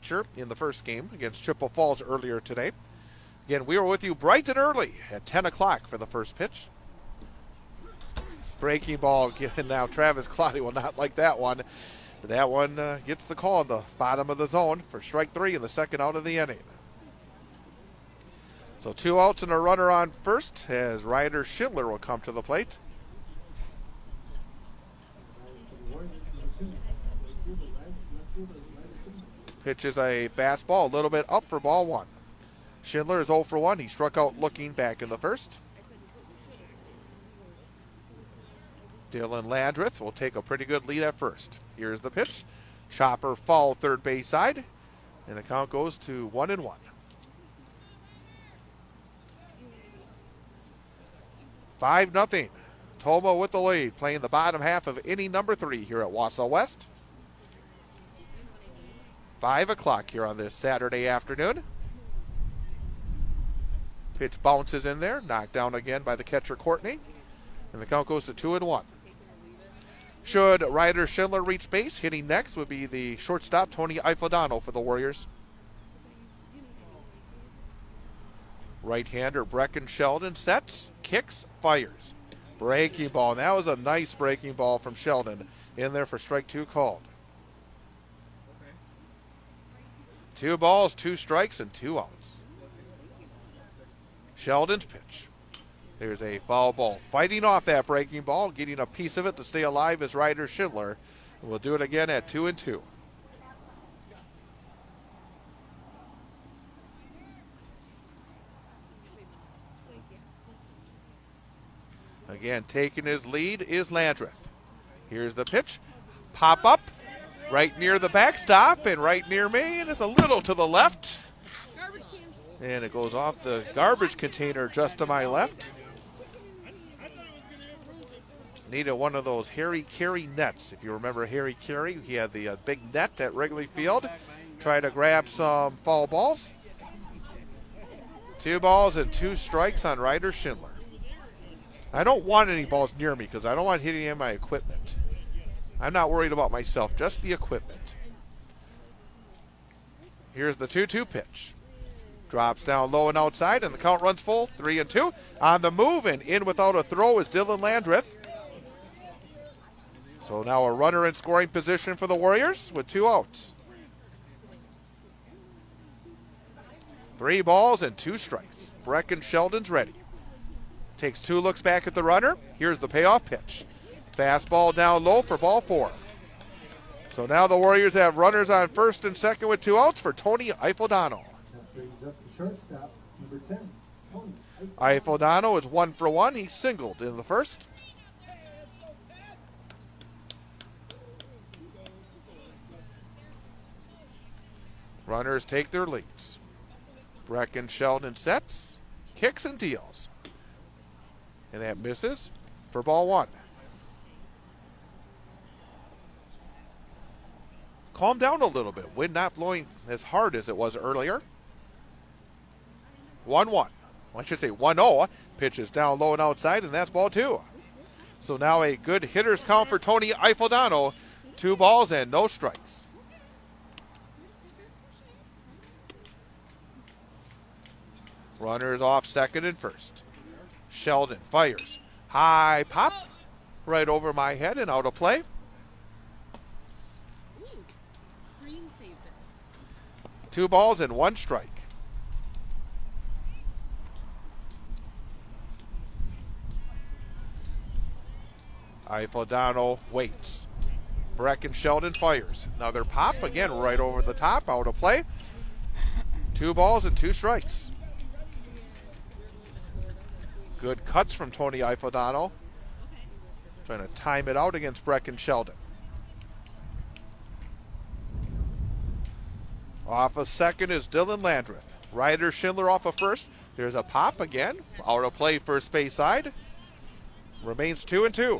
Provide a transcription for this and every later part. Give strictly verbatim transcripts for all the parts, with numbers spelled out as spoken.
pitcher in the first game against Chippewa Falls earlier today. Again, we were with you bright and early at ten o'clock for the first pitch. Breaking ball, and now Travis Clotty will not like that one. But that one uh, gets the call in the bottom of the zone for strike three in the second out of the inning. So two outs and a runner on first as Ryder Schindler will come to the plate. Pitches a fastball, a little bit up for ball one. Schindler is oh for one. He struck out looking back in the first. Dylan Landreth will take a pretty good lead at first. Here's the pitch. Chopper foul third base side. And the count goes to one and one. Five nothing. Tomah with the lead, playing the bottom half of inning number three here at Wausau West. Five o'clock here on this Saturday afternoon. Pitch bounces in there, knocked down again by the catcher Courtney. And the count goes to two and one. Should Ryder Schindler reach base, hitting next would be the shortstop Tony Ifodano for the Warriors. Right-hander Brecken Sheldon sets, kicks, fires. Breaking ball. And that was a nice breaking ball from Sheldon. In there for strike two called. Two balls, two strikes, and two outs. Sheldon's pitch. There's a foul ball. Fighting off that breaking ball, getting a piece of it to stay alive is Ryder Schindler. And we'll do it again at two and two. Again, taking his lead is Landreth. Here's the pitch. Pop up right near the backstop and right near me, and it's a little to the left. And it goes off the garbage container just to my left. Needed one of those Harry Carey nets. If you remember Harry Carey, he had the uh, big net at Wrigley Field. Try to grab some foul balls. Two balls and two strikes on Ryder Schindler. I don't want any balls near me because I don't want hitting in my equipment. I'm not worried about myself, just the equipment. Here's the two two pitch. Drops down low and outside, and the count runs full, three and two. On the move and in without a throw is Dylan Landreth. So now a runner in scoring position for the Warriors with two outs. Three balls and two strikes. Brecken Sheldon's ready. Takes two looks back at the runner. Here's the payoff pitch. Fastball down low for ball four. So now the Warriors have runners on first and second with two outs for Tony Ifodano. Ifodano is one for one. He singled in the first. Runners take their leads. Brecken Sheldon sets, kicks and deals. And that misses for ball one. Calm down a little bit. Wind not blowing as hard as it was earlier. one one. Well, I should say one oh. Pitch is down low and outside, and that's ball two. So now a good hitter's count for Tony Ifodano. Two balls and no strikes. Runners off second and first. Sheldon fires. High pop. Right over my head and out of play. Two balls and one strike. Ifodano waits. Brecken Sheldon fires. Another pop. Again, right over the top. Out of play. Two balls and two strikes. Good cuts from Tony Ifodano. Trying to time it out against Brecken Sheldon. Off of second is Dylan Landreth. Ryder Schindler off of first. There's a pop again. Out of play first base side. Remains two and two.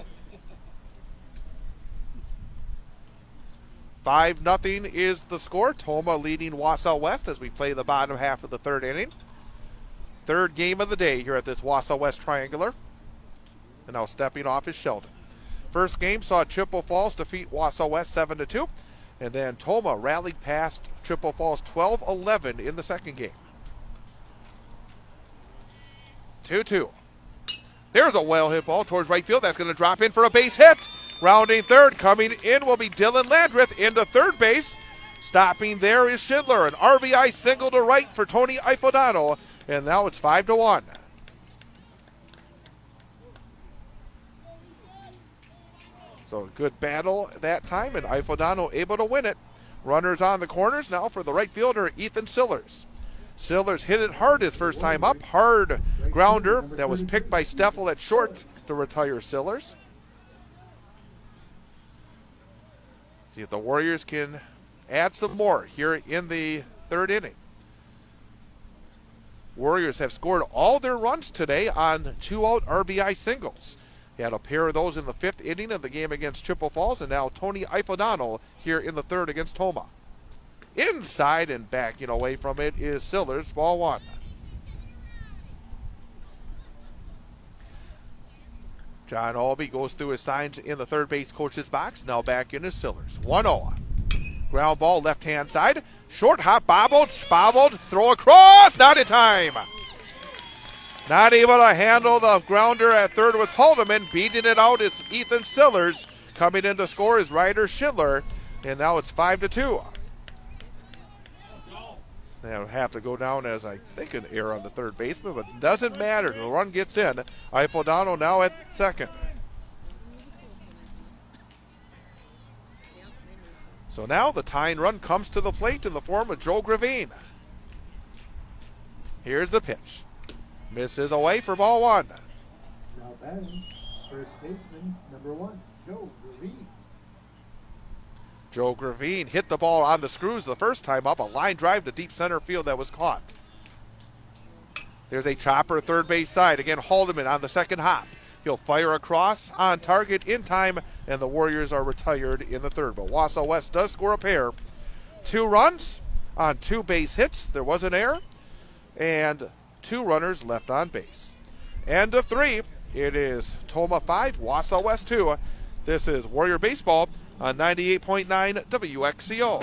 Five nothing is the score. Tomah leading Wausau West as we play the bottom half of the third inning. Third game of the day here at this Wausau West Triangular. And now stepping off is Sheldon. First game saw Chippewa Falls defeat Wausau West seven to two. And then Toma rallied past Chippewa Falls twelve eleven in the second game. two two. There's a well hit ball towards right field. That's going to drop in for a base hit. Rounding third, coming in will be Dylan Landreth into third base. Stopping there is Schindler. An R B I single to right for Tony Ifodano. And now it's five to one. So a good battle that time, and Ifodano able to win it. Runners on the corners now for the right fielder, Ethan Sillers. Sillers hit it hard his first time up. Hard grounder that was picked by Steffel at short to retire Sillers. See if the Warriors can add some more here in the third inning. Warriors have scored all their runs today on two-out R B I singles. He had a pair of those in the fifth inning of the game against Chippewa Falls, and now Tony Ifodano here in the third against Toma. Inside and backing away from it is Sillers, ball one. John Albee goes through his signs in the third base coach's box. Now back in is Sillers. one oh. Ground ball left-hand side. Short hop, bobbled, bobbled, throw across, not in time. Not able to handle the grounder at third was Haldeman. Beating it out is Ethan Sillers. Coming in to score is Ryder Schindler. And now it's five to two. They'll have to go down as, I think, an error on the third baseman, but it doesn't matter. The run gets in. Ifodano now at second. So now the tying run comes to the plate in the form of Joe Gravine. Here's the pitch. Misses away for ball one. Now batting, first baseman, number one, Joe Gravine. Joe Gravine hit the ball on the screws the first time up. A line drive to deep center field that was caught. There's a chopper third base side. Again, Haldeman on the second hop. He'll fire across on target in time, and the Warriors are retired in the third. But Wausau West does score a pair. Two runs on two base hits. There was an error, and two runners left on base. End of three. It is Toma five, Wausau West two. This is Warrior Baseball on ninety-eight point nine W X C O.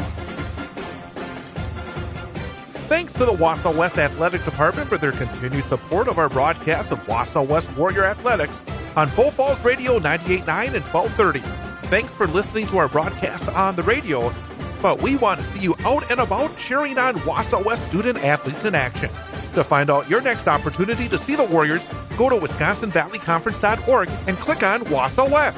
Thanks to the Wausau West Athletic Department for their continued support of our broadcast of Wausau West Warrior Athletics on Bull Falls Radio ninety-eight point nine and twelve thirty. Thanks for listening to our broadcast on the radio, but we want to see you out and about cheering on Wausau West student athletes in action. To find out your next opportunity to see the Warriors, go to wisconsin valley conference dot org and click on Wausau West.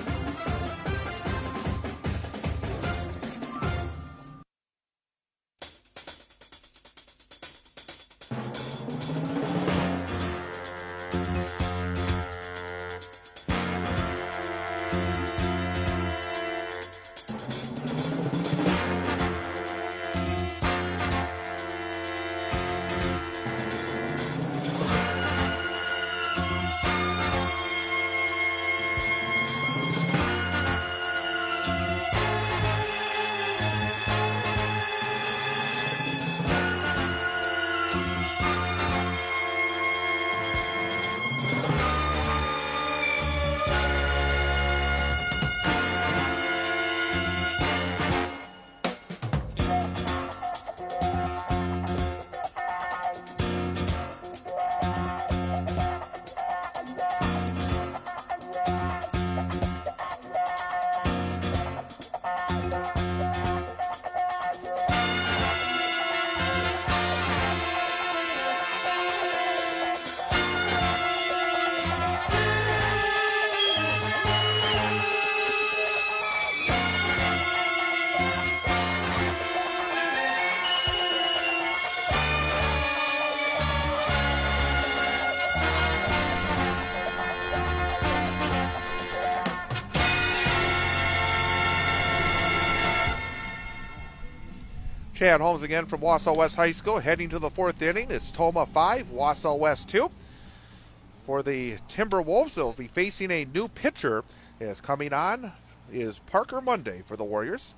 Chad Holmes again from Wausau West High School, heading to the fourth inning. It's Toma five, Wausau West two. For the Timberwolves, they'll be facing a new pitcher. As coming on is Parker Monday for the Warriors.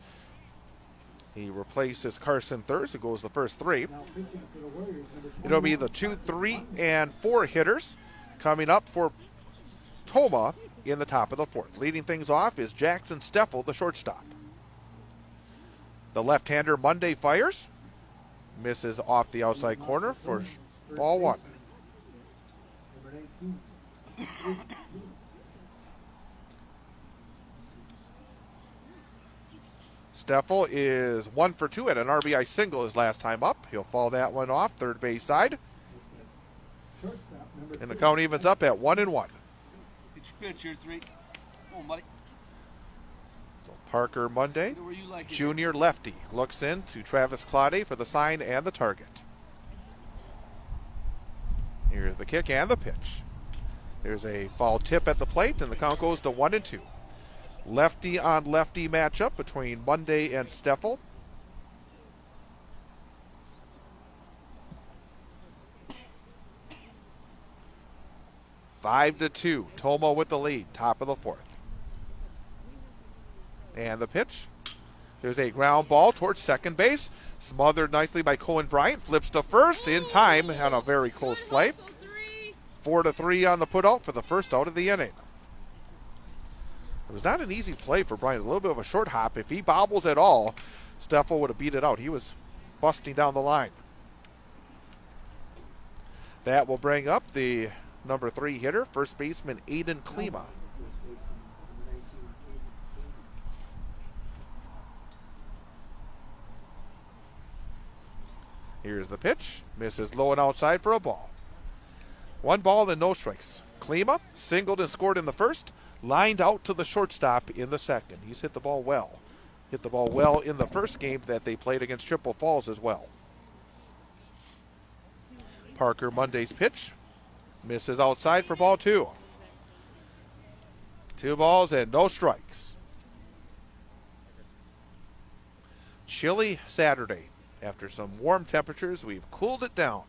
He replaces Carson Thurs, who goes the first three. It'll be the two, three, and four hitters coming up for Toma in the top of the fourth. Leading things off is Jackson Steffel, the shortstop. The left-hander Monday fires. Misses off the outside corner for ball one. Number nineteen. Steffel is one for two at an R B I single his last time up. He'll fall that one off, third base side. Shortstop, number And the three. count evens up at one and one. Get your pitch here, three. Come on, buddy. So Parker Monday, Get it where you like it. junior lefty, looks in to Travis Claude for the sign and the target. Here's the kick and the pitch. There's a foul tip at the plate, and the count goes to one and two. Lefty on lefty matchup between Monday and Steffel. Five to two. Toma with the lead, top of the fourth. And the pitch. There's a ground ball towards second base. Smothered nicely by Cohen Bryant. Flips to first in time on a very close play. Four to three on the putout for the first out of the inning. It was not an easy play for Bryant. A little bit of a short hop. If he bobbles at all, Steffel would have beat it out. He was busting down the line. That will bring up the number three hitter, first baseman Aiden Klima. Here's the pitch. Misses low and outside for a ball. One ball and no strikes. Klima singled and scored in the first. Lined out to the shortstop in the second. He's hit the ball well. Hit the ball well in the first game that they played against Chippewa Falls as well. Parker Monday's pitch. Misses outside for ball two. Two balls and no strikes. Chilly Saturday. After some warm temperatures, we've cooled it down.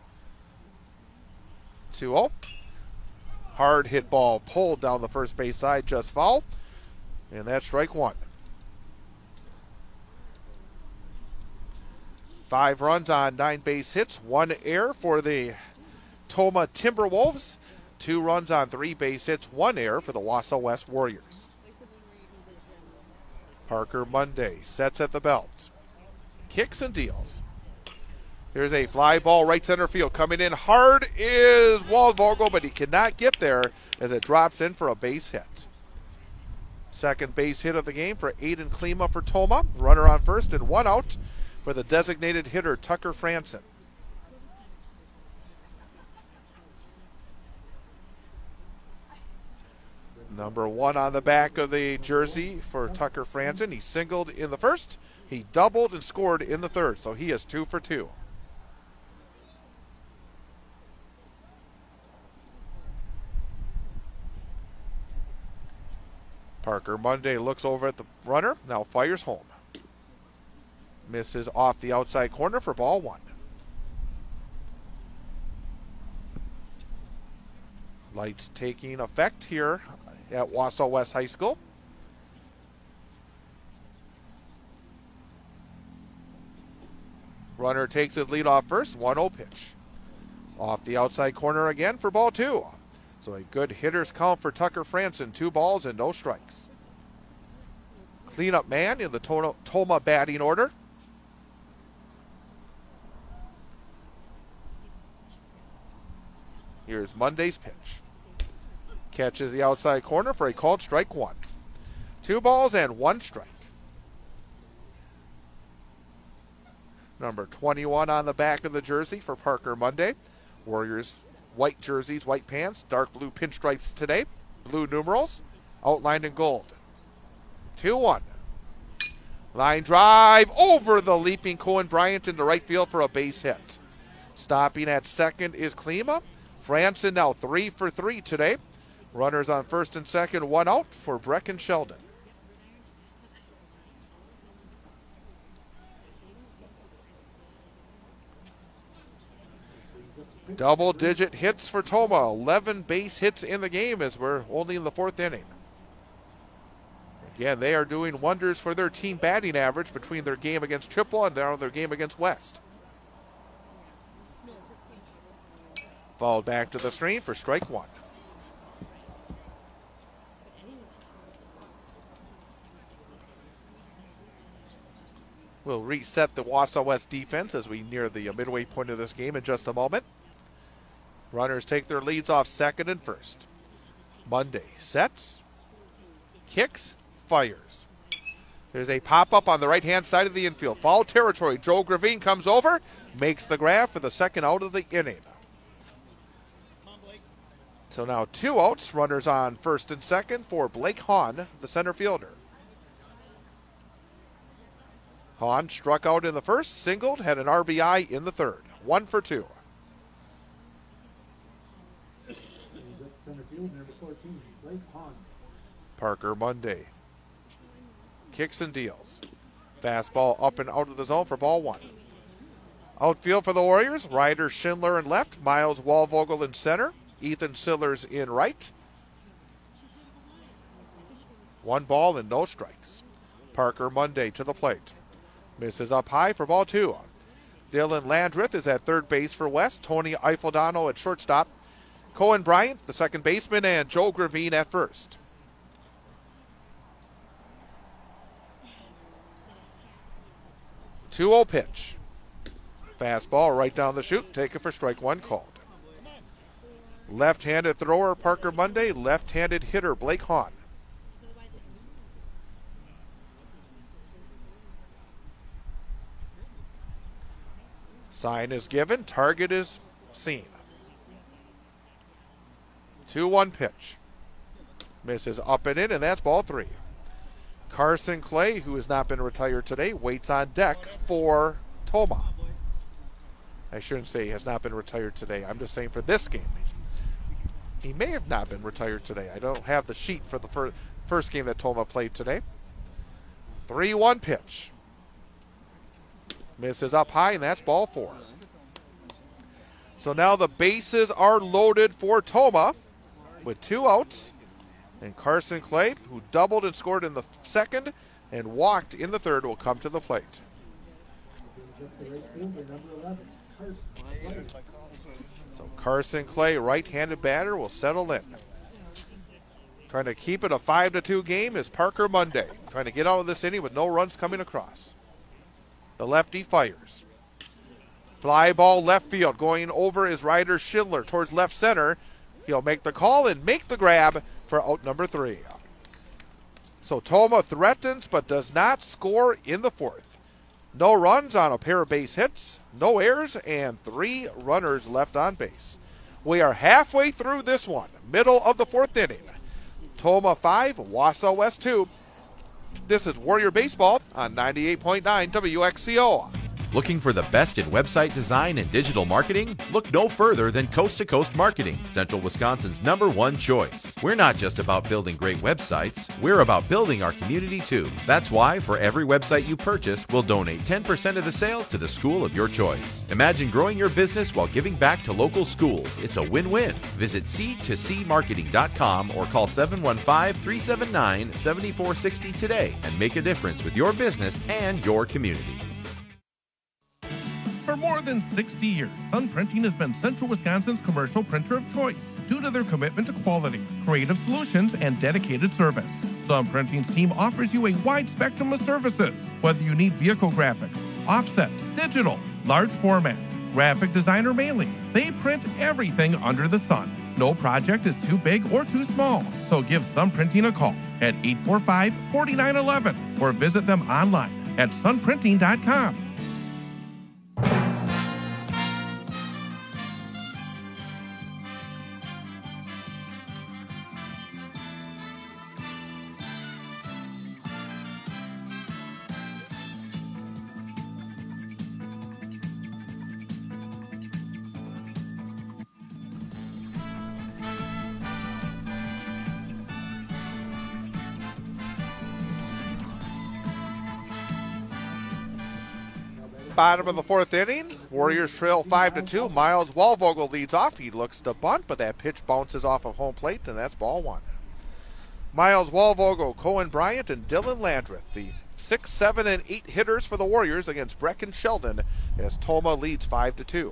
two oh. Hard hit ball pulled down the first base side, just foul. And that's strike one. Five runs on nine base hits, one error for the Toma Timberwolves. Two runs on three base hits, one error for the Wausau West Warriors. Parker Monday sets at the belt. Kicks and deals. Here's a fly ball right center field. Coming in hard is Waldvogel, but he cannot get there as it drops in for a base hit. Second base hit of the game for Aiden Klima for Toma. Runner on first and one out for the designated hitter Tucker Franson. Number one on the back of the jersey for Tucker Franson. He singled in the first. He doubled and scored in the third, so he is two for two. Parker Monday looks over at the runner, now fires home. Misses off the outside corner for ball one. Lights taking effect here at Wausau West High School. Runner takes his lead off first, one oh pitch. Off the outside corner again for ball two. So a good hitter's count for Tucker Franson, two balls and no strikes. Cleanup man in the Toma, Toma batting order. Here's Monday's pitch. Catches the outside corner for a called strike one. Two balls and one strike. Number twenty-one on the back of the jersey for Parker Monday. Warriors white jerseys, white pants, dark blue pinstripes today. Blue numerals outlined in gold. two one. Line drive over the leaping Cohen Bryant into right field for a base hit. Stopping at second is Klima. Franson now three for three today. Runners on first and second, one out for Brecken Sheldon. Double-digit hits for Toma. eleven base hits in the game as we're only in the fourth inning. Again, they are doing wonders for their team batting average between their game against Chippewa and now their game against West. Fouled back to the screen for strike one. We'll reset the Wausau West defense as we near the midway point of this game in just a moment. Runners take their leads off second and first. Monday sets, kicks, fires. There's a pop-up on the right-hand side of the infield. Foul territory. Joe Gravine comes over, makes the grab for the second out of the inning. So now two outs, runners on first and second for Blake Hahn, the center fielder. Hahn struck out in the first, singled, had an R B I in the third. One for two. He's at center field, number fourteen, Blake Hahn. Parker Monday kicks and deals. Fastball up and out of the zone for ball one. Outfield for the Warriors, Ryder Schindler in left, Miles Walvogel in center, Ethan Sillers in right. One ball and no strikes. Parker Monday to the plate. Misses up high for ball two. Dylan Landreth is at third base for West. Tony Eiffeldano at shortstop. Cohen Bryant, the second baseman, and Joe Gravine at first. two oh pitch. Fastball right down the chute. Taken for strike one called. Left-handed thrower Parker Monday. Left-handed hitter Blake Hahn. Sign is given. Target is seen. two one pitch. Misses up and in, and that's ball three. Carson Clay, who has not been retired today, waits on deck for Toma. I shouldn't say he has not been retired today. I'm just saying for this game. He may have not been retired today. I don't have the sheet for the fir- first game that Toma played today. three one pitch. Misses up high, and that's ball four. So now the bases are loaded for Toma with two outs. And Carson Clay, who doubled and scored in the second and walked in the third, will come to the plate. So Carson Clay, right-handed batter, will settle in. Trying to keep it a five to two game is Parker Monday. Trying to get out of this inning with no runs coming across. The lefty fires. Fly ball left field. Going over is Ryder Schindler towards left center. He'll make the call and make the grab for out number three. So Toma threatens but does not score in the fourth. No runs on a pair of base hits, no errors, and three runners left on base. We are halfway through this one, middle of the fourth inning. Toma five, Wausau West two. This is Warrior Baseball on ninety-eight point nine W X C O. Looking for the best in website design and digital marketing? Look no further than Coast to Coast Marketing, Central Wisconsin's number one choice. We're not just about building great websites, we're about building our community too. That's why for every website you purchase, we'll donate ten percent of the sale to the school of your choice. Imagine growing your business while giving back to local schools. It's a win-win. Visit c two c marketing dot com or call seven one five, three seven nine, seven four six zero today and make a difference with your business and your community. For more than sixty years, Sun Printing has been Central Wisconsin's commercial printer of choice due to their commitment to quality, creative solutions, and dedicated service. Sun Printing's team offers you a wide spectrum of services, whether you need vehicle graphics, offset, digital, large format, graphic design, or mailing. They print everything under the sun. No project is too big or too small, so give Sun Printing a call at eight four five, four nine one one or visit them online at sun printing dot com. Bottom of the fourth inning, Warriors trail five to two. Miles Walvogel leads off. He looks to bunt, but that pitch bounces off of home plate, and that's ball one. Miles Walvogel, Cohen Bryant, and Dylan Landreth, the six, seven, and eight hitters for the Warriors against Brecken Sheldon as Toma leads five to two.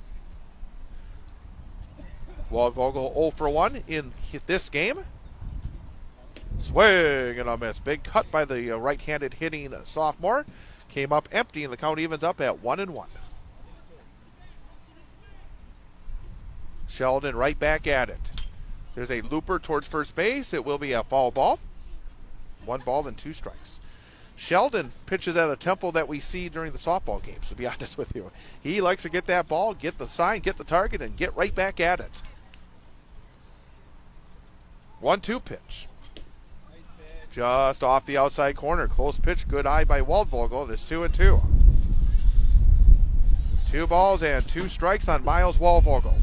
Walvogel oh for one in this game. Swing and a miss. Big cut by the right-handed hitting sophomore. came up empty, and the count evens up at one and one. Sheldon right back at it. There's a looper towards first base. It will be a foul ball. One ball and two strikes. Sheldon pitches at a tempo that we see during the softball games, to be honest with you. He likes to get that ball, get the sign, get the target, and get right back at it. one two pitch. Just off the outside corner. Close pitch, good eye by Waldvogel. It's two and two. Two balls and two strikes on Miles Waldvogel.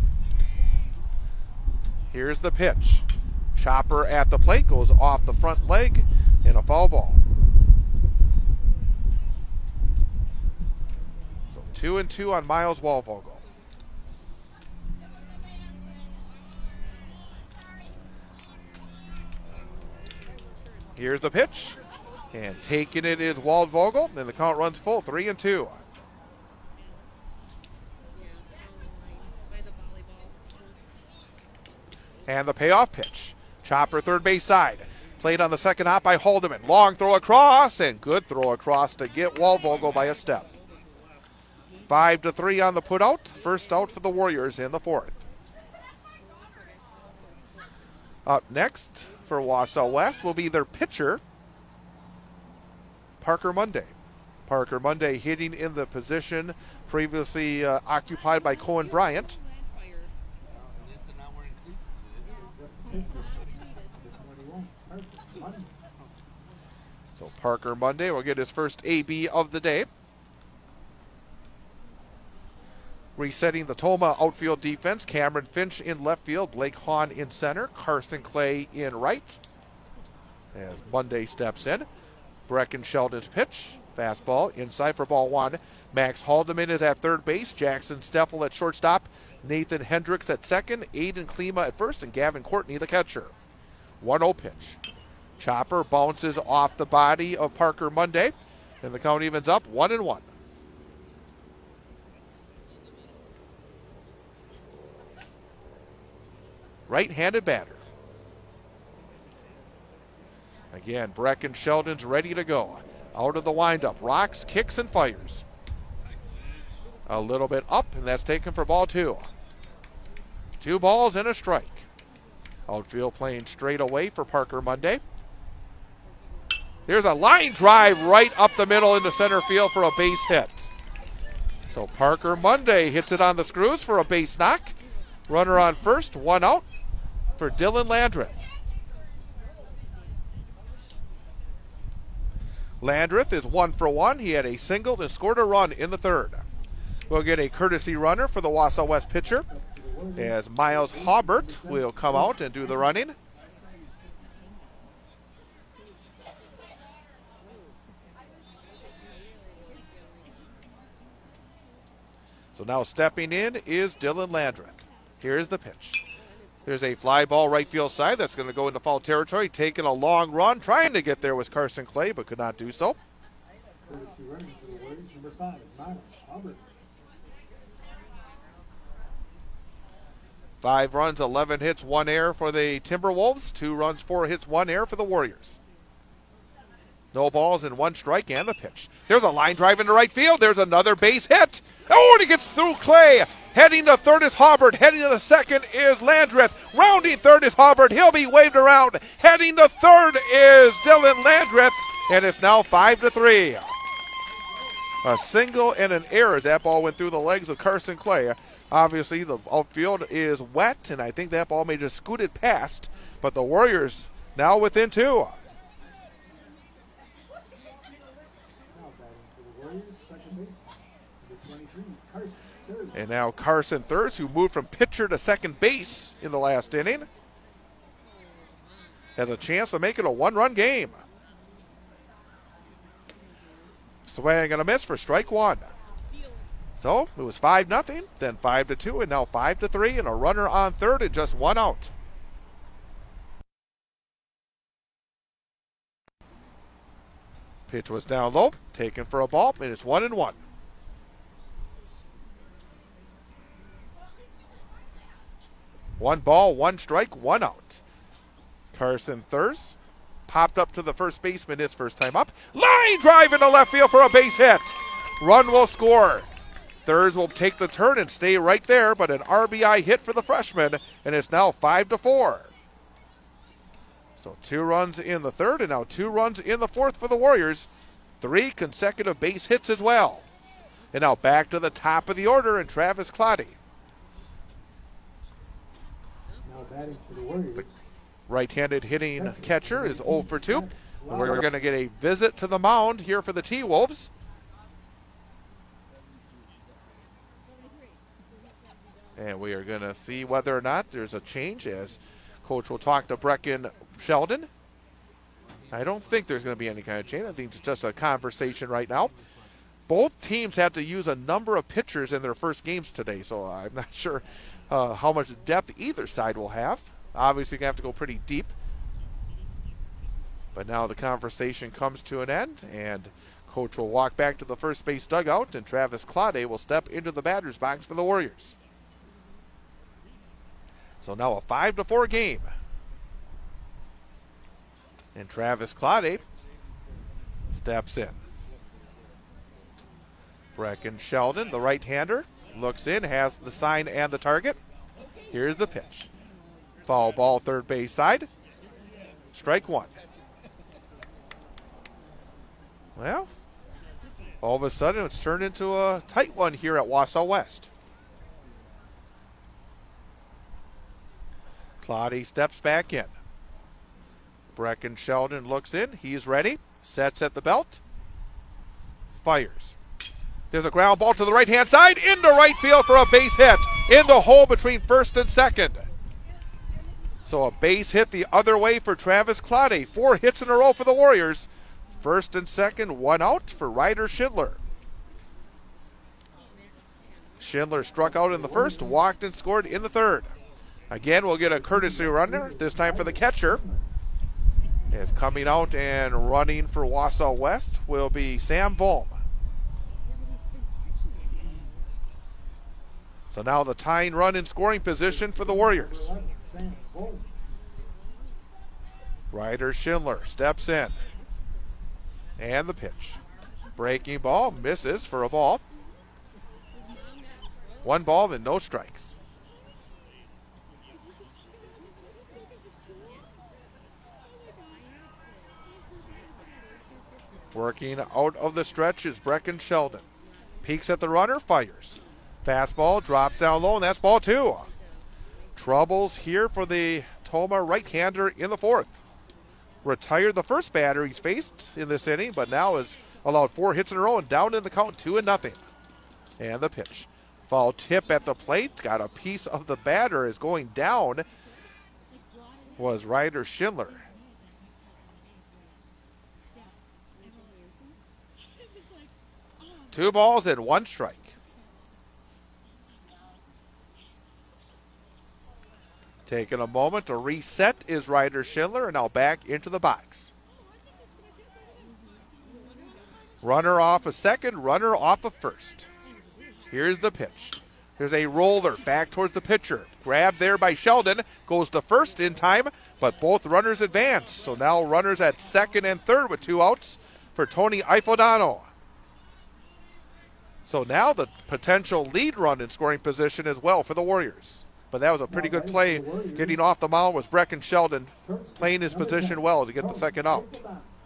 Here's the pitch. Chopper at the plate, goes off the front leg in a foul ball. So two and two on Miles Waldvogel. Here's the pitch. And taking it is Waldvogel. And the count runs full, three and two. And the payoff pitch. Chopper third base side. Played on the second hop by Haldeman. Long throw across, and good throw across to get Waldvogel by a step. Five to three on the putout. First out for the Warriors in the fourth. Up next for Wausau West will be their pitcher, Parker Monday. Parker Monday hitting in the position previously uh, occupied by Cohen Bryant. So Parker Monday will get his first A B of the day. Resetting the Toma outfield defense, Cameron Finch in left field, Blake Hahn in center, Carson Clay in right. As Monday steps in, Brecken Sheldon's pitch, fastball inside for ball one. Max Haldeman is at third base, Jackson Steffel at shortstop, Nathan Hendricks at second, Aiden Klima at first, and Gavin Courtney the catcher. one oh pitch. Chopper bounces off the body of Parker Monday, and the count evens up one and one. Right-handed batter. Again, Brecken Sheldon's ready to go. Out of the windup, rocks, kicks, and fires. A little bit up, and that's taken for ball two. Two balls and a strike. Outfield playing straight away for Parker Monday. Here's a line drive right up the middle into center field for a base hit. So Parker Monday hits it on the screws for a base knock. Runner on first, one out for Dylan Landreth. Landreth is one for one. He had a single and scored a run in the third. We'll get a courtesy runner for the Wausau West pitcher as Miles Haubert will come out and do the running. So now stepping in is Dylan Landreth. Here's the pitch. There's a fly ball right field side that's going to go into foul territory. Taking a long run, trying to get there was Carson Clay, but could not do so. Five runs, eleven hits, one error for the Timberwolves. Two runs, four hits, one error for the Warriors. No balls and one strike, and the pitch. There's a line drive into right field. There's another base hit. Oh, and he gets through Clay. Heading to third is Haubert. Heading to the second is Landreth. Rounding third is Haubert. He'll be waved around. Heading to third is Dylan Landreth. And it's now five to three. A single and an error. That ball went through the legs of Carson Clay. Obviously, the outfield is wet, and I think that ball may just scooted past. But the Warriors now within two. And now Carson Thurs, who moved from pitcher to second base in the last inning, has a chance to make it a one-run game. Swing and a miss for strike one. So it was five nothing, then five to two, and now five to three, and a runner on third and just one out. Pitch was down low, taken for a ball, and it's one and one. One ball, one strike, one out. Carson Thurs popped up to the first baseman his first time up. Line drive into left field for a base hit. Run will score. Thirds will take the turn and stay right there, but an R B I hit for the freshman, and it's now five to four. So two runs in the third, and now two runs in the fourth for the Warriors. Three consecutive base hits as well. And now back to the top of the order, and Travis Clotty. Now batting for the Warriors. Right-handed hitting catcher is zero for two. And we're going to get a visit to the mound here for the T-Wolves. And we are going to see whether or not there's a change, as Coach will talk to Brecken Sheldon. I don't think there's going to be any kind of change. I think it's just a conversation right now. Both teams have to use a number of pitchers in their first games today, so I'm not sure uh, how much depth either side will have. Obviously, going to have to go pretty deep. But now the conversation comes to an end, and Coach will walk back to the first base dugout, and Travis Clotty will step into the batter's box for the Warriors. So now a five to four game. And Travis Clotty steps in. Brecken Sheldon, the right-hander, looks in, has the sign and the target. Here's the pitch. Foul ball, third base side. Strike one. Well, all of a sudden it's turned into a tight one here at Wausau West. Clotty steps back in. Brecken Sheldon looks in. He's ready. Sets at the belt. Fires. There's a ground ball to the right-hand side. Into right field for a base hit. In the hole between first and second. So a base hit the other way for Travis Clotty. Four hits in a row for the Warriors. First and second, one out for Ryder Schindler. Schindler struck out in the first, walked and scored in the third. Again, we'll get a courtesy runner, this time for the catcher. As coming out and running for Wausau West will be Sam Volm. So now the tying run in scoring position for the Warriors. Ryder Schindler steps in. And the pitch. Breaking ball, misses for a ball. One ball, then no strikes. Working out of the stretch is Brecken Sheldon. Peeks at the runner, fires. Fastball drops down low, and that's ball two. Troubles here for the Toma right-hander in the fourth. Retired the first batter he's faced in this inning, but now has allowed four hits in a row and down in the count, two and nothing. And the pitch. Foul tip at the plate. Got a piece of the batter is going down. Was Ryder Schindler. Two balls and one strike. Taking a moment to reset is Ryder Schindler, and now back into the box. Runner off a second, runner off a first. Here's the pitch. There's a roller back towards the pitcher. Grabbed there by Sheldon. Goes to first in time, but both runners advance. So now runners at second and third with two outs for Tony Ifodano. So now the potential lead run in scoring position as well for the Warriors. But that was a pretty good play. Getting off the mound was Brecken Sheldon, playing his position well to get the second out.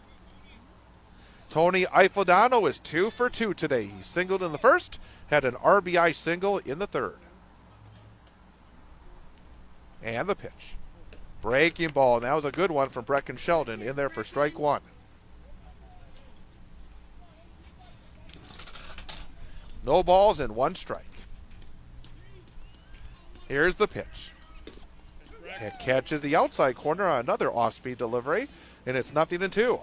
Tony Ifodano is two for two today. He singled in the first, had an R B I single in the third. And the pitch. Breaking ball. And that was a good one from Brecken Sheldon in there for strike one. No balls and one strike. Here's the pitch. It catches the outside corner on another off-speed delivery, and it's nothing and two.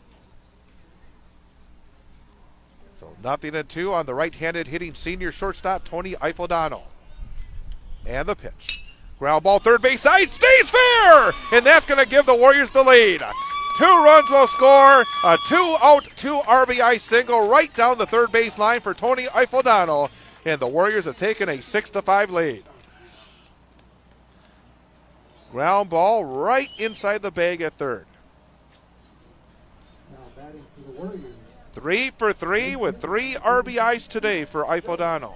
So nothing and two on the right-handed hitting senior shortstop Tony Ifodano. And the pitch. Ground ball third base side, stays fair! And that's going to give the Warriors the lead. Two runs will score, a two-out, two R B I single right down the third base line for Tony Ifodano, and the Warriors have taken a six to five lead. Ground ball right inside the bag at third. Three for three with three R B Is today for Ifodano.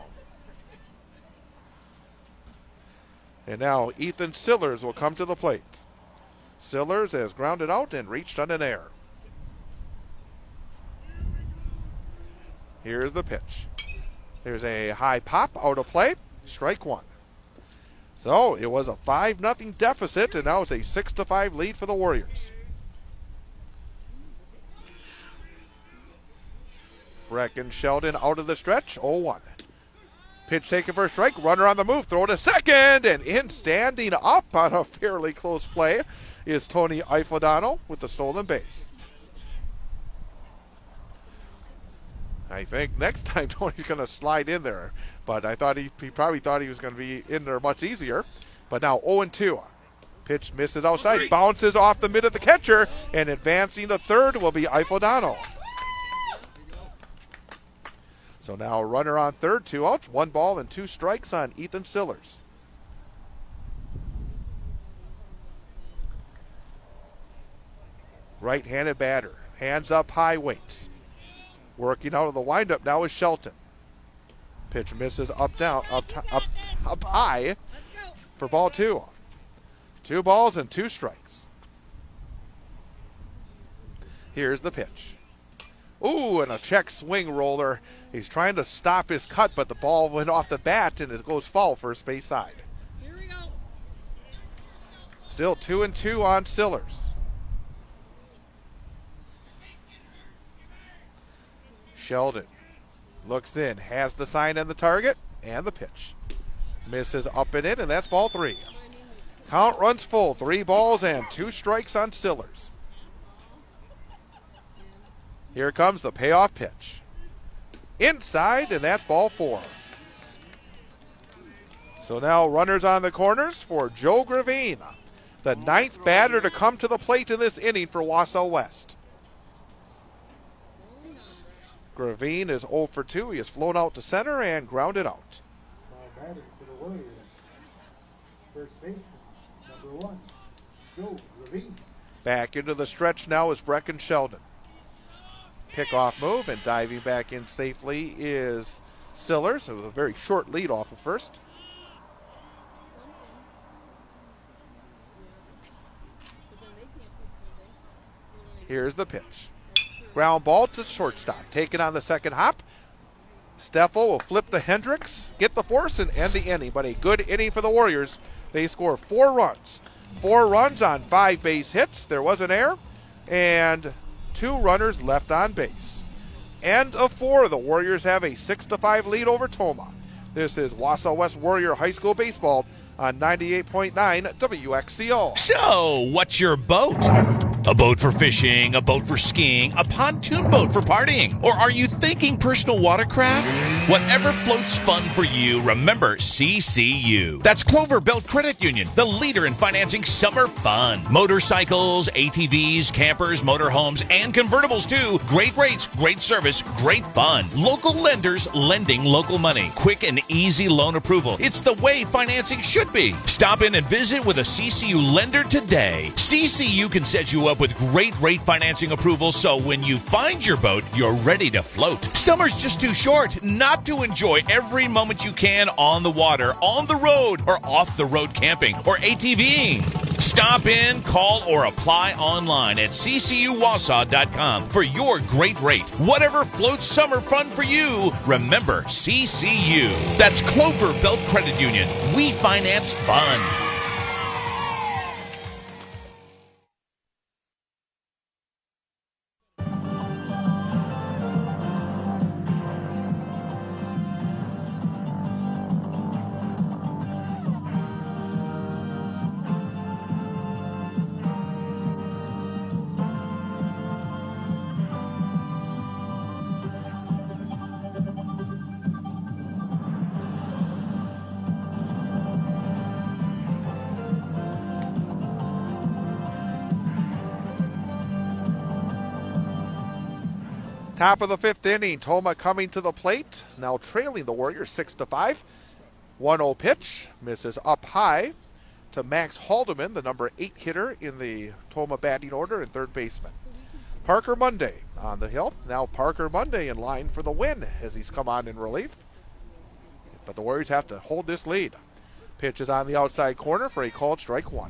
And now Ethan Sillers will come to the plate. Sillers has grounded out and reached on an error. Here's the pitch. There's a high pop out of play. Strike one. So it was a five nothing deficit, and now it's a six to five lead for the Warriors. Brecken Sheldon out of the stretch, oh one. Pitch taken for a strike, runner on the move, throw to second, and in standing up on a fairly close play is Tony Ifodano with the stolen base. I think next time Tony's going to slide in there, but I thought he, he probably thought he was going to be in there much easier. But now oh and two. Pitch misses outside, bounces off the mid of the catcher, and advancing the third will be Ifodano. So now runner on third, two outs, one ball and two strikes on Ethan Sillers. Right-handed batter, hands up high, waits. Working out of the windup now is Shelton. Pitch misses up down, up t- up up high for ball two. Two balls and two strikes. Here's the pitch. Ooh, and a check swing roller. He's trying to stop his cut, but the ball went off the bat and it goes foul first base side. Here we go. Still two and two on Sillers. Sheldon looks in, has the sign and the target, and the pitch. Misses up and in, and that's ball three. Count runs full, three balls and two strikes on Sillers. Here comes the payoff pitch. Inside, and that's ball four. So now runners on the corners for Joe Gravine, the ninth batter to come to the plate in this inning for Wausau West. Gravine is oh for two. He has flown out to center and grounded out. Now batter for the Warriors. First baseman, number one, Joe Gravine. Back into the stretch now is Brecken Sheldon. Pickoff move, and diving back in safely is Sillers, so with a very short lead off of first. Here's the pitch. Ground ball to shortstop. Taken on the second hop. Steffel will flip the Hendricks, get the force, and end the inning. But a good inning for the Warriors. They score four runs. Four runs on five base hits. There was an error. And two runners left on base. End of four. The Warriors have a six to five lead over Tomah. This is Wausau West Warrior High School Baseball on ninety-eight point nine W X C O. So, what's your boat? A boat for fishing, a boat for skiing, a pontoon boat for partying? Or are you thinking personal watercraft? Whatever floats fun for you, remember C C U. That's Clover Belt Credit Union, the leader in financing summer fun. Motorcycles, A T Vs, campers, motorhomes, and convertibles too. Great rates, great service, great fun. Local lenders lending local money. Quick and easy loan approval. It's the way financing should be. Stop in and visit with a C C U lender today. C C U can set you up with great rate financing approval, so when you find your boat, you're ready to float. Summer's just too short not to enjoy every moment you can on the water, on the road, or off the road camping or ATVing. Stop in, call, or apply online at c c u wausau dot com for your great rate. Whatever floats summer fun for you, remember C C U. That's Clover Belt Credit Union. We finance fun. Top of the fifth inning, Tomah coming to the plate, now trailing the Warriors six to five. one oh pitch, misses up high to Max Haldeman, the number eight hitter in the Tomah batting order and third baseman. Parker Monday on the hill. Now Parker Monday in line for the win as he's come on in relief. But the Warriors have to hold this lead. Pitch is on the outside corner for a called strike one.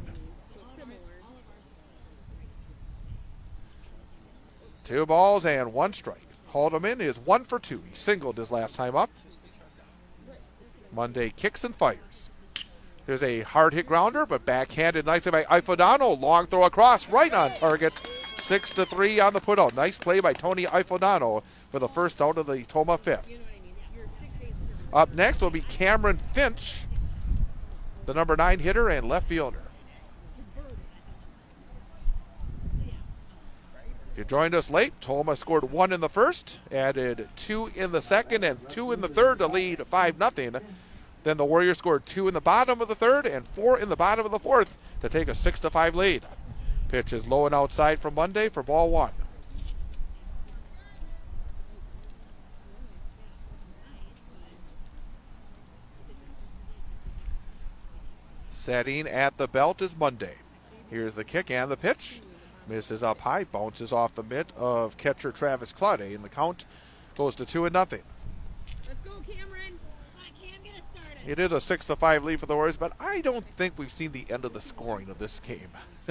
Two balls and one strike. Haldeman is one for two. He singled his last time up. Monday kicks and fires. There's a hard hit grounder, but backhanded nicely by Ifodano. Long throw across, right on target. Six to three on the putout. Nice play by Tony Ifodano for the first out of the Toma fifth. Up next will be Cameron Finch, the number nine hitter and left fielder. If you joined us late, Toma scored one in the first, added two in the second, and two in the third to lead five nothing. Then the Warriors scored two in the bottom of the third and four in the bottom of the fourth to take a six to five lead. Pitch is low and outside from Monday for ball one. Setting at the belt is Monday. Here's the kick and the pitch. Misses up high, bounces off the mitt of catcher Travis Claude, and the count goes to two and nothing. Let's go, Cameron. Cam, get us started. It is a six to five lead for the Warriors, but I don't think we've seen the end of the scoring of this game.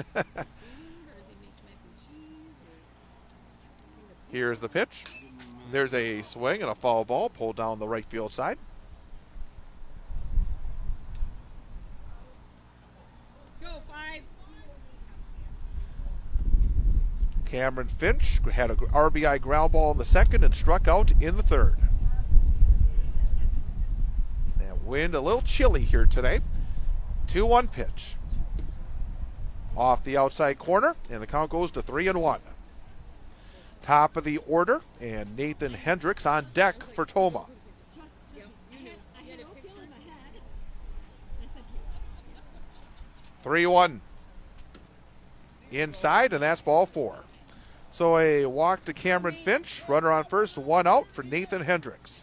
Here's the pitch. There's a swing and a foul ball pulled down the right field side. Go, five. Cameron Finch had a R B I ground ball in the second and struck out in the third. And wind a little chilly here today. two one pitch. Off the outside corner, and the count goes to three and one. Top of the order, and Nathan Hendricks on deck for Toma. three one. Inside, and that's ball four. So a walk to Cameron Finch, runner on first, one out for Nathan Hendricks.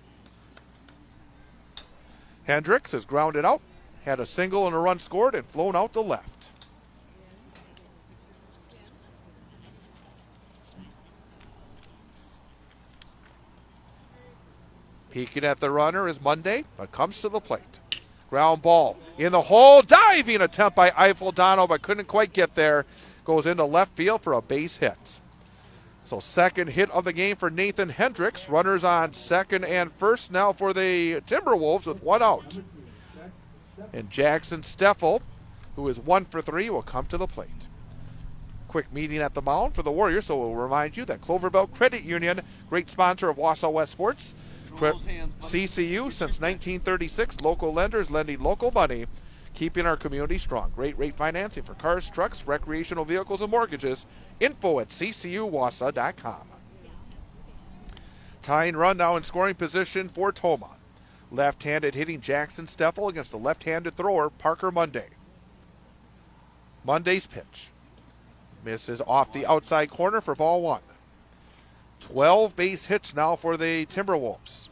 Hendricks has grounded out, had a single and a run scored, and flown out to left. Peeking at the runner is Monday, but comes to the plate. Ground ball in the hole, diving attempt by Ifodano, but couldn't quite get there. Goes into left field for a base hit. So second hit of the game for Nathan Hendricks. Runners on second and first now for the Timberwolves with one out. And Jackson Steffel, who is one for three, will come to the plate. Quick meeting at the mound for the Warriors, so we'll remind you that Cloverbelt Credit Union, great sponsor of Wausau West Sports. C C U since nineteen thirty-six, local lenders lending local money, keeping our community strong. Great rate financing for cars, trucks, recreational vehicles, and mortgages. Info at c c u wausa dot com. Tying run now in scoring position for Toma. Left-handed hitting Jackson Steffel against the left-handed thrower Parker Monday. Monday's pitch. Misses off the outside corner for ball one. twelve base hits now for the Timberwolves.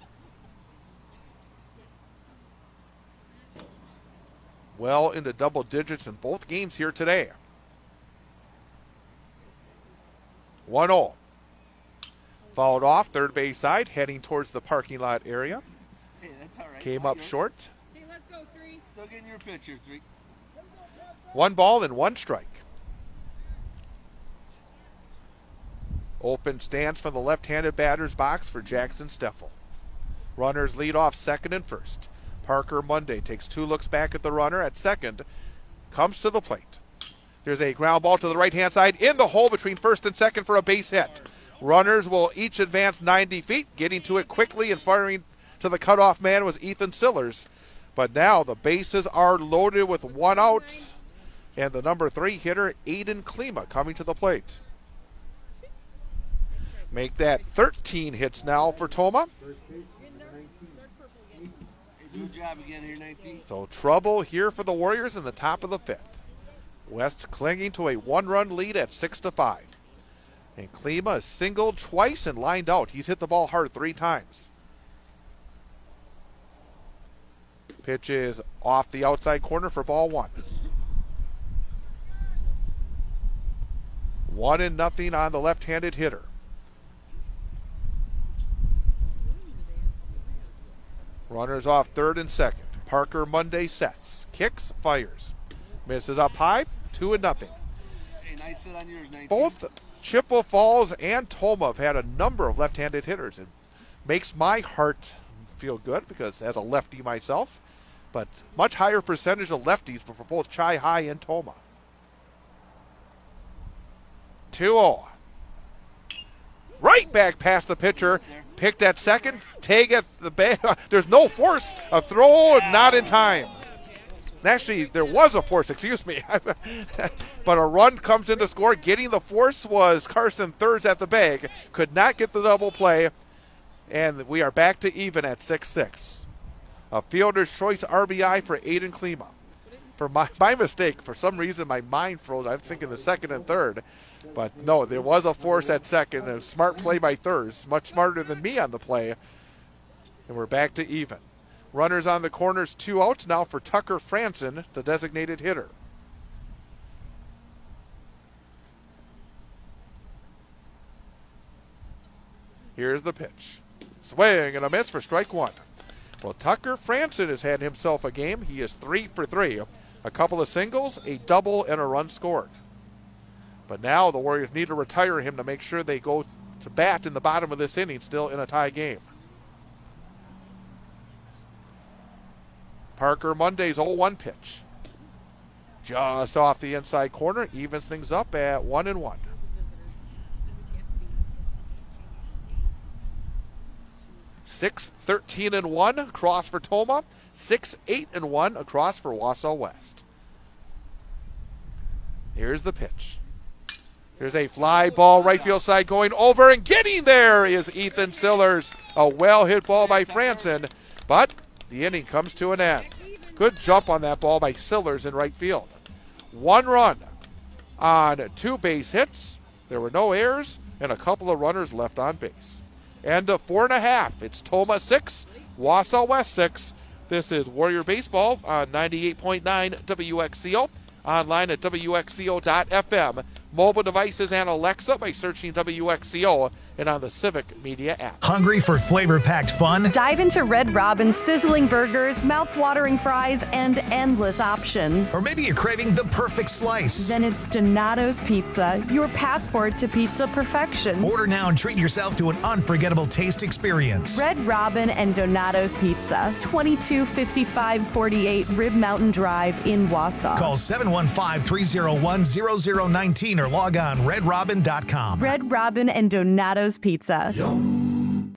Well into double digits in both games here today. one oh. Fouled off third base side, heading towards the parking lot area. Hey, that's all right. Came All up good. short. Hey, let's go, three. Still getting your pitch here, three. One ball and one strike. Open stance from the left-handed batter's box for Jackson Steffel. Runners lead off second and first. Parker Monday takes two looks back at the runner at second. Comes to the plate. There's a ground ball to the right-hand side in the hole between first and second for a base hit. Runners will each advance ninety feet. Getting to it quickly and firing to the cutoff man was Ethan Sillers. But now the bases are loaded with one out. And the number three hitter, Aiden Klima, coming to the plate. Make that thirteen hits now for Toma. First baseman, number nineteen. Hey, do a job again here, nineteen. So trouble here for the Warriors in the top of the fifth. West clinging to a one-run lead at six to five. And Klima has singled twice and lined out. He's hit the ball hard three times. Pitch is off the outside corner for ball one. One and nothing on the left-handed hitter. Runners off third and second. Parker Monday sets. Kicks, fires. Misses up high, two and nothing. Hey, nice hit on yours, nineteen. Both Chippewa Falls and Toma have had a number of left-handed hitters. It makes my heart feel good because as a lefty myself, but much higher percentage of lefties for both Chi High and Toma. two oh. Right back past the pitcher. Picked at second. Tag at the back. There's no force. A throw, not in time. Actually, there was a force, excuse me. But a run comes in to score. Getting the force was Carson Thurs at the bag. Could not get the double play. And we are back to even at six six. A fielder's choice R B I for Aiden Klima. For my, my mistake, for some reason my mind froze. I'm thinking the second and third. But no, there was a force at second. A smart play by Thurs. Much smarter than me on the play. And we're back to even. Runners on the corners, two outs now for Tucker Franson, the designated hitter. Here's the pitch. Swing and a miss for strike one. Well, Tucker Franson has had himself a game. He is three for three. A couple of singles, a double, and a run scored. But now the Warriors need to retire him to make sure they go to bat in the bottom of this inning, still in a tie game. Parker Monday's oh one pitch. Just off the inside corner, evens things up at one and one. six thirteen and one across for Toma. six eight and one across for Wausau West. Here's the pitch. Here's a fly ball right field side going over, and getting there is Ethan Sillers. A well hit ball by Franson, but the inning comes to an end. Good jump on that ball by Sillers in right field. One run on two base hits. There were no errors and a couple of runners left on base. And a four and a half. It's Toma six, Wausau West six. This is Warrior Baseball on ninety-eight point nine W X C O. Online at W X C O dot F M. Mobile devices and Alexa by searching W X C O and on the Civic Media app. Hungry for flavor-packed fun? Dive into Red Robin's sizzling burgers, mouth-watering fries, and endless options. Or maybe you're craving the perfect slice. Then it's Donato's Pizza, your passport to pizza perfection. Order now and treat yourself to an unforgettable taste experience. Red Robin and Donato's Pizza, twenty-two fifty-five forty-eight Rib Mountain Drive in Wausau. Call seven one five, three oh one, zero zero one nine or log on red robin dot com. Red Robin and Donato's Pizza. Yum.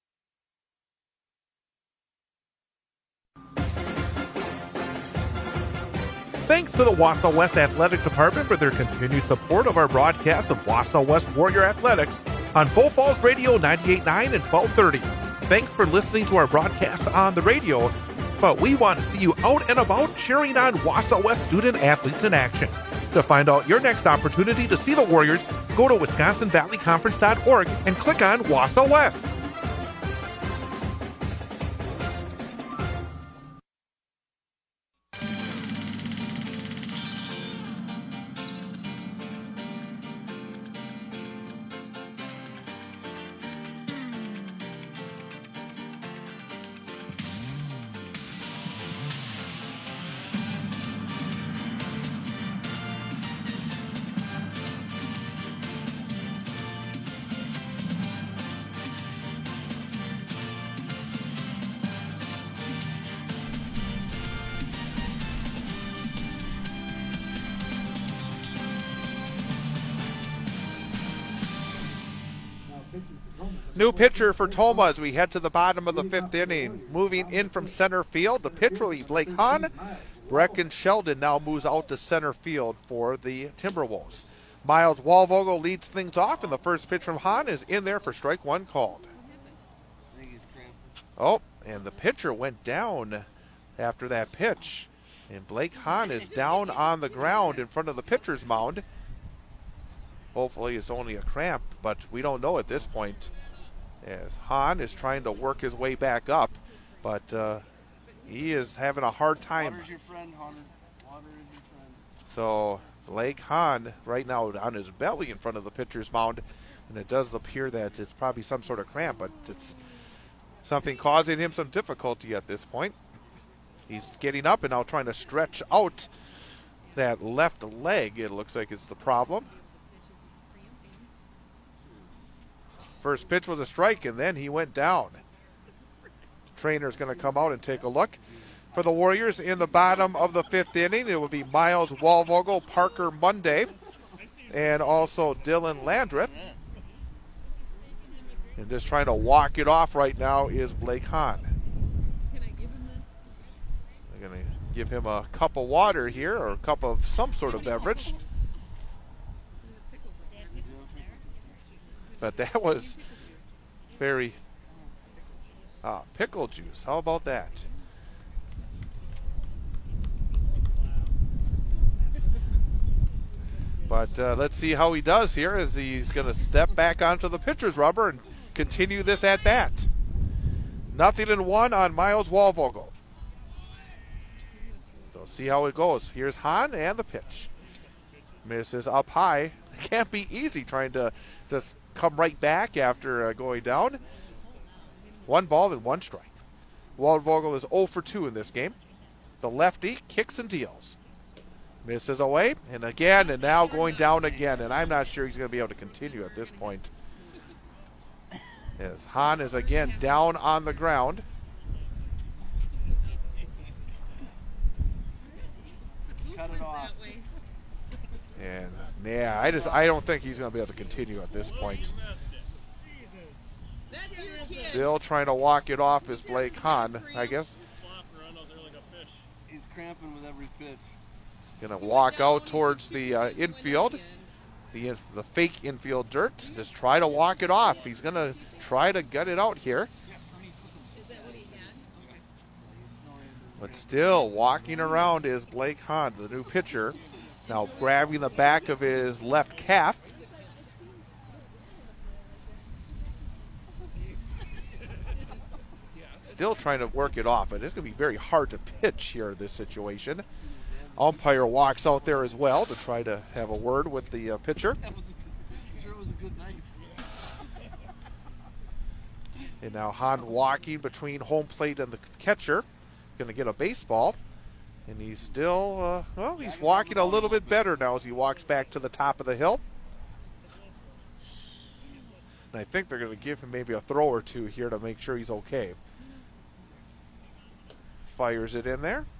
Thanks to the Wausau West Athletic Department for their continued support of our broadcast of Wausau West Warrior Athletics on Bull Falls Radio ninety-eight point nine and twelve thirty. Thanks for listening to our broadcast on the radio, but we want to see you out and about cheering on Wausau West student athletes in action. To find out your next opportunity to see the Warriors, go to wisconsin valley conference dot org and click on Wausau West. New pitcher for Toma as we head to the bottom of the fifth inning. Moving in from center field, the pitcher will be Blake Hahn. Brecken Sheldon now moves out to center field for the Timberwolves. Miles Walvogel leads things off, and the first pitch from Hahn is in there for strike one called. Oh, and the pitcher went down after that pitch. And Blake Hahn is down on the ground in front of the pitcher's mound. Hopefully it's only a cramp, but we don't know at this point, as Hahn is trying to work his way back up, but uh, he is having a hard time. Water's your friend, Hunter. Water is your friend. So Blake Hahn right now on his belly in front of the pitcher's mound, and it does appear that it's probably some sort of cramp, but it's something causing him some difficulty at this point. He's getting up and now trying to stretch out that left leg. It looks like it's the problem. First pitch was a strike, and then he went down. Trainer's going to come out and take a look. For the Warriors in the bottom of the fifth inning, it will be Miles Wallvogel, Parker Monday, and also Dylan Landreth. And just trying to walk it off right now is Blake Hahn. They're going to give him a cup of water here, or a cup of some sort of beverage. But that was very ah, pickle juice. How about that? But uh, let's see how he does here as he's going to step back onto the pitcher's rubber and continue this at bat. Nothing in one on Miles Wallvogel. So see how it goes. Here's Hahn and the pitch. Misses up high. It can't be easy trying to just come right back after uh, going down. One ball and one strike. Wallvogel is oh for two in this game. The lefty kicks and deals. Misses away, and again, and now going down again, and I'm not sure he's going to be able to continue at this point. As Hahn is again down on the ground. Cut it off. And yeah, I just I don't think he's going to be able to continue at this point. Still trying to walk it off is Blake Hahn, I guess. He's cramping with every pitch. Going to walk out towards the uh, infield, the the fake infield dirt. Just try to walk it off. He's going to try to gut it out here. But still walking around is Blake Hahn, the new pitcher. Now grabbing the back of his left calf. Still trying to work it off, but it's going to be very hard to pitch here in this situation. Umpire walks out there as well to try to have a word with the uh, pitcher. Sure, it was a good night. And now Hahn walking between home plate and the catcher. Going to get a baseball. And he's still, uh, well, he's walking a little bit better now as he walks back to the top of the hill. And I think they're going to give him maybe a throw or two here to make sure he's okay. Fires it in there.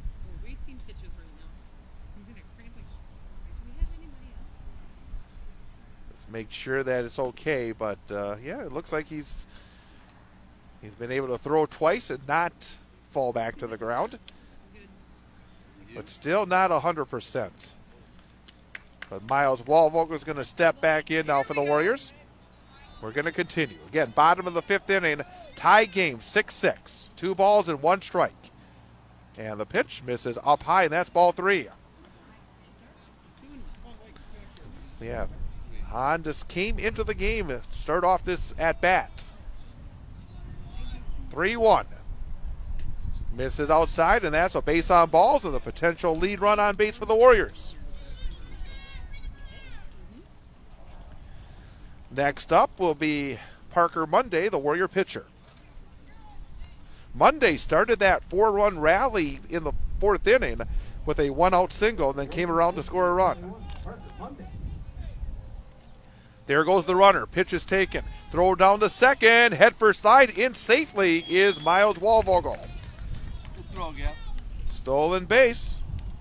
Make sure that it's okay, but uh, yeah, it looks like he's he's been able to throw twice and not fall back to the ground, but still not one hundred percent. But Miles Wallvogel is going to step back in now for the Warriors. We're going to continue. Again, bottom of the fifth inning, tie game, six six. Two balls and one strike. And the pitch misses up high, and that's ball three. Yeah. Hahn just came into the game to start off this at-bat. three one. Misses outside, and that's a base on balls and a potential lead run on base for the Warriors. Next up will be Parker Monday, the Warrior pitcher. Monday started that four-run rally in the fourth inning with a one-out single and then came around to score a run. There goes the runner. Pitch is taken. Throw down to second. Head first side. In safely is Miles Wallvogel. Good throw, Gap. Stolen base.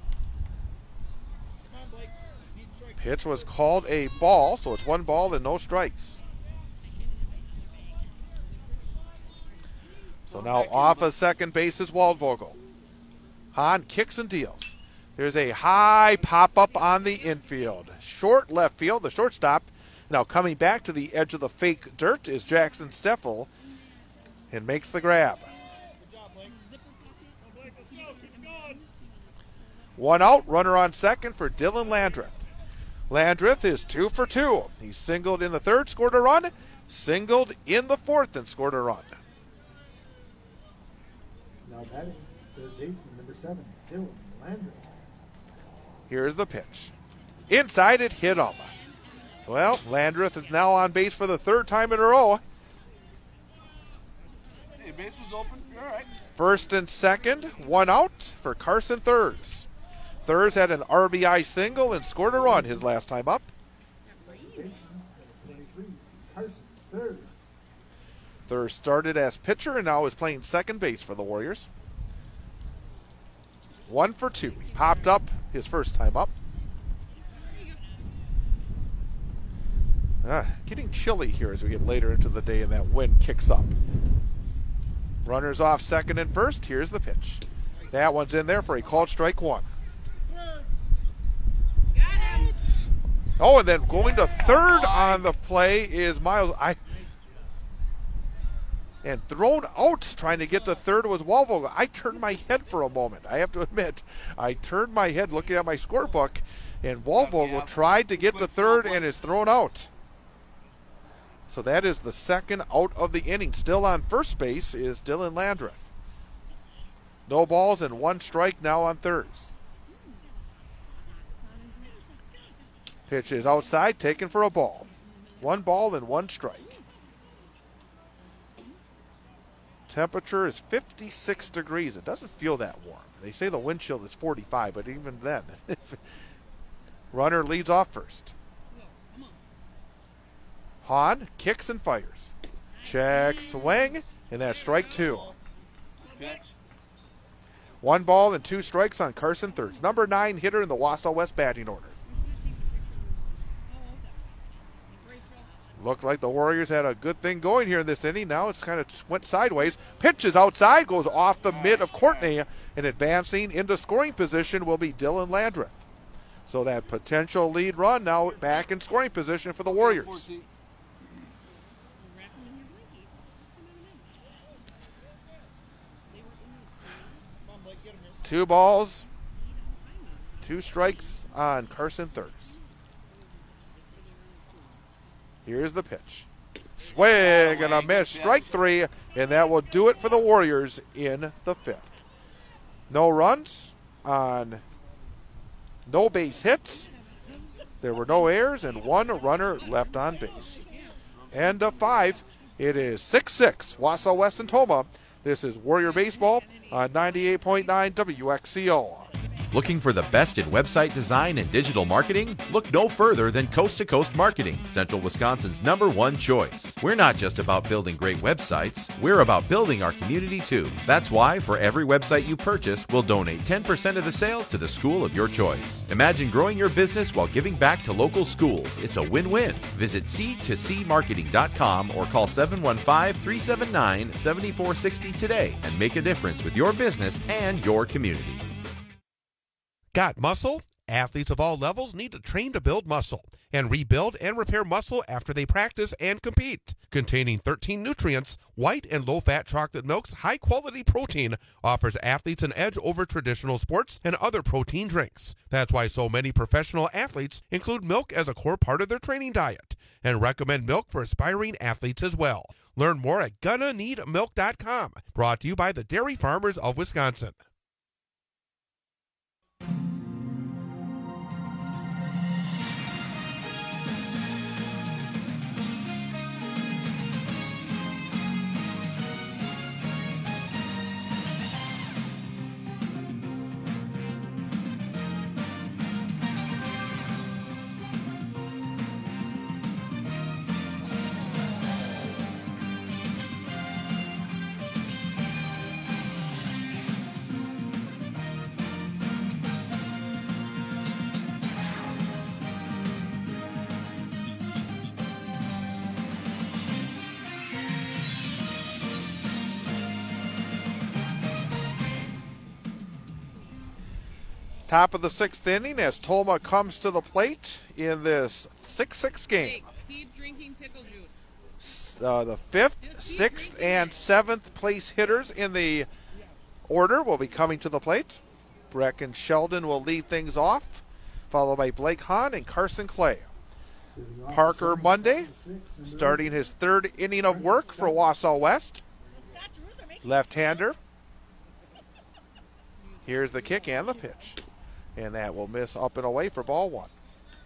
Pitch was called a ball, so it's one ball and no strikes. So now off of second base is Wallvogel. Hahn kicks and deals. There's a high pop-up on the infield. Short left field, the shortstop. Now coming back to the edge of the fake dirt is Jackson Steffel and makes the grab. One out, runner on second for Dylan Landreth. Landreth is two for two. He singled in the third, scored a run, singled in the fourth and scored a run. Now batting, third baseman, number seven, Dylan Landreth. Here's the pitch. Inside it hit him. Well, Landreth is now on base for the third time in a row. Hey, base was open. You're all right. First and second, one out for Carson Thurs. Thurs had an R B I single and scored a run his last time up. twenty-three, Carson Thurs. Thurs started as pitcher and now is playing second base for the Warriors. One for two. He popped up his first time up. Ah, getting chilly here as we get later into the day and that wind kicks up. Runners off second and first. Here's the pitch. That one's in there for a called strike one. Oh, and then going to third on the play is Miles. I and thrown out trying to get to third was Walvogel. I turned my head for a moment. I have to admit, I turned my head looking at my scorebook, and Walvogel tried to get to third and is thrown out. So that is the second out of the inning. Still on first base is Dylan Landreth. No balls and one strike now on thirds. Pitch is outside, taken for a ball. One ball and one strike. Temperature is fifty-six degrees. It doesn't feel that warm. They say the wind chill is forty-five, but even then. Runner leads off first. Hahn kicks and fires. Check swing, and that's strike two. Pitch. One ball and two strikes on Carson Thurs. Number nine hitter in the Wausau West batting order. Looked like the Warriors had a good thing going here in this inning. Now it's kind of went sideways. Pitches outside, goes off the mitt of Courtney, and advancing into scoring position will be Dylan Landreth. So that potential lead run now back in scoring position for the Warriors. Two balls, two strikes on Carson Thurs. Here's the pitch. Swing and a miss. Strike three, and that will do it for the Warriors in the fifth. No runs on no base hits. There were no errors and one runner left on base. End of five. It is six six, Wausau West and Tomah. This is Warrior Baseball on ninety-eight point nine W X C O. Looking for the best in website design and digital marketing? Look no further than Coast to Coast Marketing, Central Wisconsin's number one choice. We're not just about building great websites, we're about building our community too. That's why for every website you purchase, we'll donate ten percent of the sale to the school of your choice. Imagine growing your business while giving back to local schools. It's a win-win. Visit c to c marketing dot com or call seven one five, three seven nine, seven four six zero today and make a difference with your business and your community. Got muscle? Athletes of all levels need to train to build muscle and rebuild and repair muscle after they practice and compete. Containing thirteen nutrients, white and low-fat chocolate milk's high-quality protein offers athletes an edge over traditional sports and other protein drinks. That's why so many professional athletes include milk as a core part of their training diet and recommend milk for aspiring athletes as well. Learn more at gonna need milk dot com. Brought to you by the Dairy Farmers of Wisconsin. Top of the sixth inning as Tomah comes to the plate in this six six game. Keep drinking pickle juice. Uh, the fifth, sixth, and seventh place hitters in the order will be coming to the plate. Brecken Sheldon will lead things off, followed by Blake Hahn and Carson Clay. Parker Monday, starting his third inning of work for Wausau West. Left-hander. Here's the kick and the pitch. And that will miss up and away for ball one.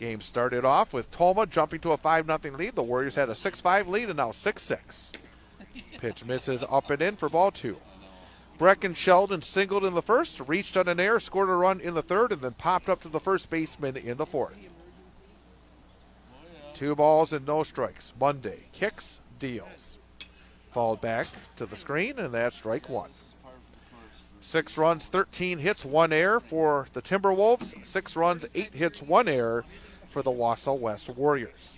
Game started off with Toma jumping to a five nothing lead. The Warriors had a six five lead and now six six. Pitch misses up and in for ball two. Brecken Sheldon singled in the first, reached on an air, scored a run in the third, and then popped up to the first baseman in the fourth. Two balls and no strikes. Monday kicks, deals. Fouled back to the screen, and that's strike one. Six runs, thirteen hits, one error for the Timberwolves. Six runs, eight hits, one error for the Wausau West Warriors.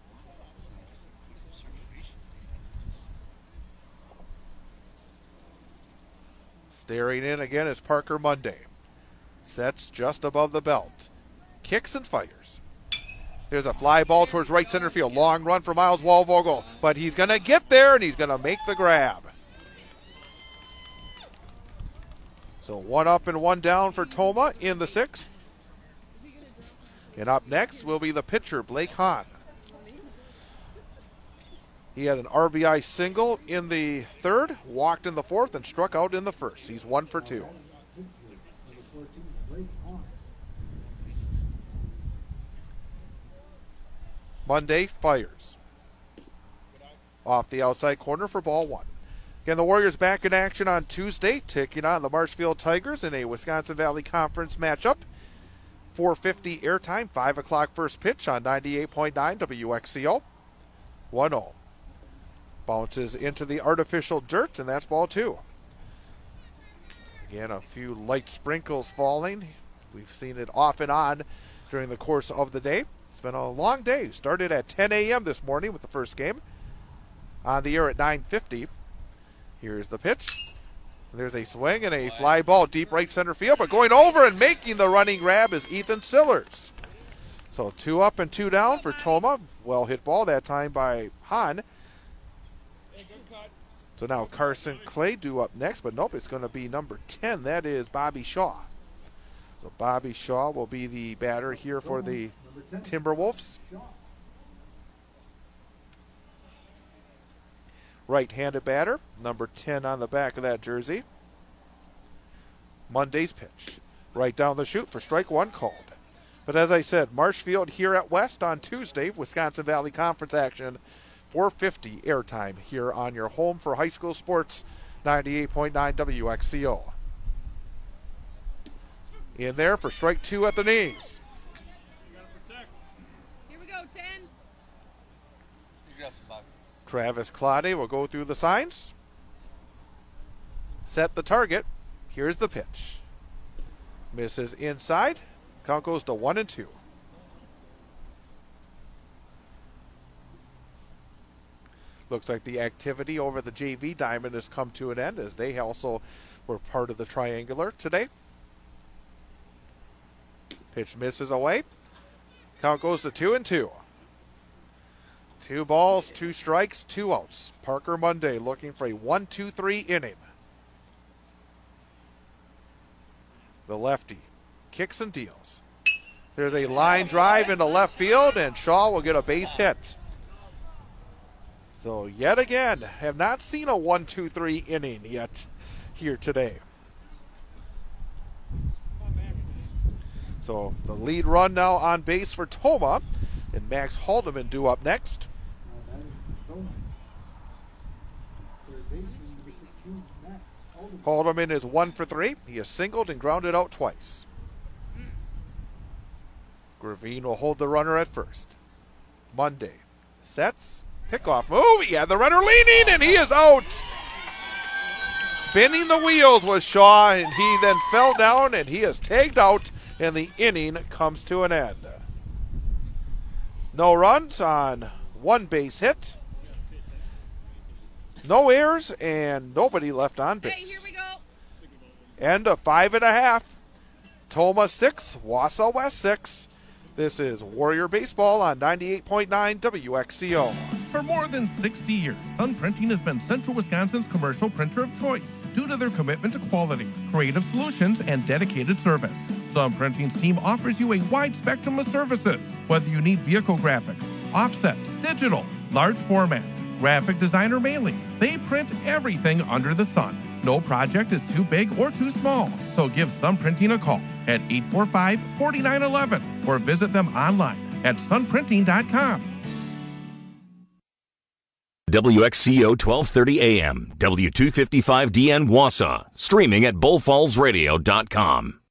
Staring in again is Parker Monday. Sets just above the belt. Kicks and fires. There's a fly ball towards right center field. Long run for Miles Wallvogel, but he's going to get there and he's going to make the grab. So one up and one down for Toma in the sixth. And up next will be the pitcher, Blake Hahn. He had an R B I single in the third, walked in the fourth, and struck out in the first. He's one for two. Monday fires. Off the outside corner for ball one. Again, the Warriors back in action on Tuesday, taking on the Marshfield Tigers in a Wisconsin Valley Conference matchup. four fifty airtime, five o'clock first pitch on ninety-eight point nine W X C O. one oh. Bounces into the artificial dirt, and that's ball two. Again, a few light sprinkles falling. We've seen it off and on during the course of the day. It's been a long day. Started at ten a.m. this morning with the first game. On the air at nine fifty. Here's the pitch. There's a swing and a fly ball deep right center field, but going over and making the running grab is Ethan Sillers. So two up and two down for Toma. Well hit ball that time by Hahn. So now Carson Clay due up next, but nope, it's going to be number ten. That is Bobby Shaw. So Bobby Shaw will be the batter here for the Timberwolves. Right-handed batter, number ten on the back of that jersey. Monday's pitch. Right down the chute for strike one called. But as I said, Marshfield here at West on Tuesday, Wisconsin Valley Conference action. four fifty airtime here on your home for high school sports, ninety-eight point nine W X C O. In there for strike two at the knees. Here we go, ten. Travis Claude will go through the signs. Set the target. Here's the pitch. Misses inside. Count goes to one and two. Looks like the activity over the J V diamond has come to an end as they also were part of the triangular today. Pitch misses away. Count goes to two and two. Two balls, two strikes, two outs. Parker Monday looking for a one two three inning. The lefty kicks and deals. There's a line drive into left field, and Shaw will get a base hit. So yet again, have not seen a one two three inning yet here today. So the lead run now on base for Toma, and Max Haldeman due up next. Haldeman is one for three. He has singled and grounded out twice. Gravine will hold the runner at first. Monday sets. Pickoff move. He had the runner leaning, and he is out. Spinning the wheels was Shaw, and he then fell down, and he is tagged out, and the inning comes to an end. No runs on one base hit. No errors, and nobody left on base. Hey, here we go. End of five and a half. Toma six, Wausau West six. This is Warrior Baseball on ninety-eight point nine W X C O. For more than sixty years, Sun Printing has been Central Wisconsin's commercial printer of choice due to their commitment to quality, creative solutions, and dedicated service. Sun Printing's team offers you a wide spectrum of services, whether you need vehicle graphics, offset, digital, large format, graphic designer mailing. They print everything under the sun. No project is too big or too small, so give Sun Printing a call at eight four five, four nine one one or visit them online at sun printing dot com. W X C O twelve thirty A M, W two fifty-five D N Wausau, streaming at bull falls radio dot com.